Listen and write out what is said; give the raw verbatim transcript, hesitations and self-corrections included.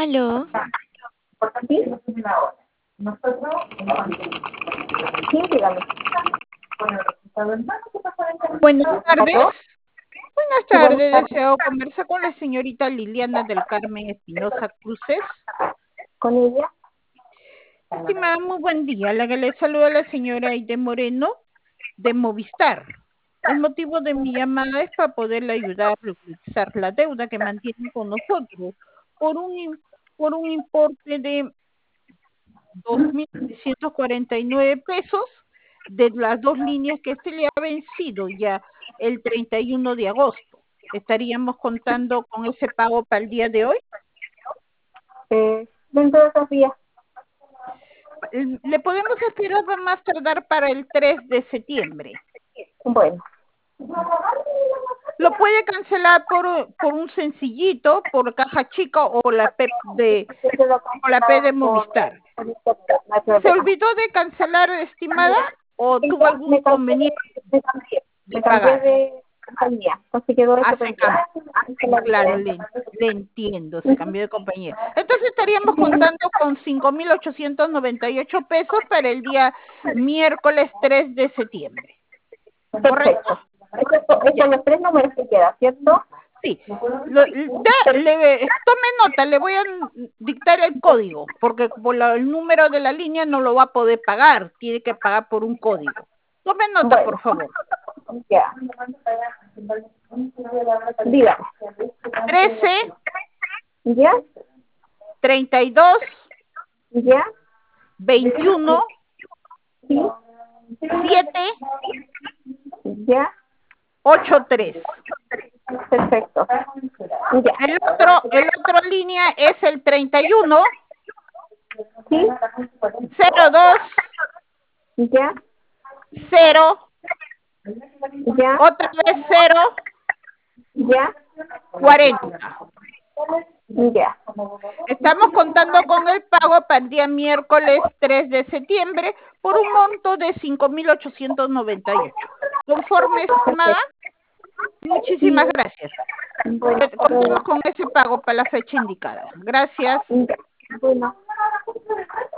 Aló, Sí, sí, dígame. Buenas ¿Aló? tardes. Buenas Sí, buenas tardes. tardes. Deseo conversar con la señorita Liliana del Carmen Espinosa Cruces. ¿Con ella? Estimada, muy buen día. La que le saluda la señora Aide Moreno de Movistar. El motivo de mi llamada es para poderle ayudar a realizar la deuda que mantienen con nosotros por un, im- por un importe de dos mil trescientos cuarenta y nueve pesos de las dos líneas que se le ha vencido ya el treinta y uno de agosto. ¿Estaríamos contando con ese pago para el día de hoy? Eh, dentro de esos días. Le podemos esperar a más tardar para el tres de septiembre. Bueno. Lo puede cancelar por, por un sencillito, por caja chica o la P E P de, Yo lo o la P de cancelaba por, Movistar. por internet, no hay ¿Se problema. olvidó de cancelar, estimada, o Y tuvo ya algún me cambié, inconveniente me cambié, de me cambié pagar? de compañía. Entonces quedó eso Hace pendiente. cambio. Se la Claro, olvidé. le, le entiendo, se cambió de compañía. Entonces estaríamos contando con cinco mil ochocientos noventa y ocho pesos para el día miércoles tres de septiembre. ¿Correcto? Perfecto. Eso, eso, los tres números que queda, ¿cierto? Sí. Lo- da- le- tome nota, le voy a dictar el código, porque por la- el número de la línea no lo va a poder pagar, tiene que pagar por un código. Tome nota, Bueno, por favor. ya. Dígame. trece, ¿Ya? treinta y dos, ¿Ya? veintiuno, ¿Sí? siete, ¿Ya? ocho tres. Perfecto. Ya. El otro, el otro línea es el treinta y uno, ¿Sí? cero dos, ¿Ya? cero, ¿Ya? otra vez cero, ¿Ya? cuarenta. Ya. Estamos contando con el pago para el día miércoles tres de septiembre por un monto de cinco mil ochocientos noventa y ocho. ¿Conforme, estimada? Muchísimas Sí. gracias. Bueno, Contemos con ese pago para la fecha indicada. Gracias. ya. Bueno.